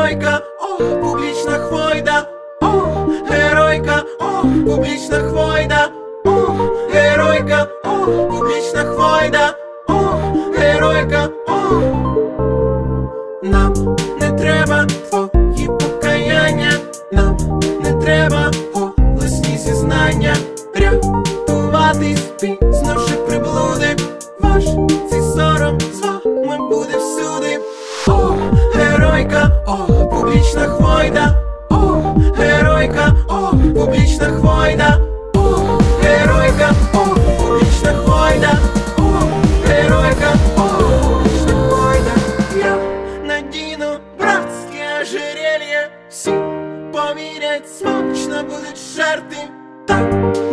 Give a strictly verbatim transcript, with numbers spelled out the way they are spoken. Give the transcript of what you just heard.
геройка, о, публічна хвойда, о, геройка, о, публічна хвойда, о, геройка, о, публічна хвойда, о, геройка, о. Нам не треба твої покаяння, нам не треба голосні зізнання, рятуватись пізнавши приблуди, ваш цей сором з вами буде всюди. О, геройка, о, публічна хвойда, о, геройка, о, публічна хвойда, о, геройка, о, публічна хвойда, о, геройка, о, публічна хвойда. Я надіну братське ожерелье, всі повірять, смачно будуть жарти. Так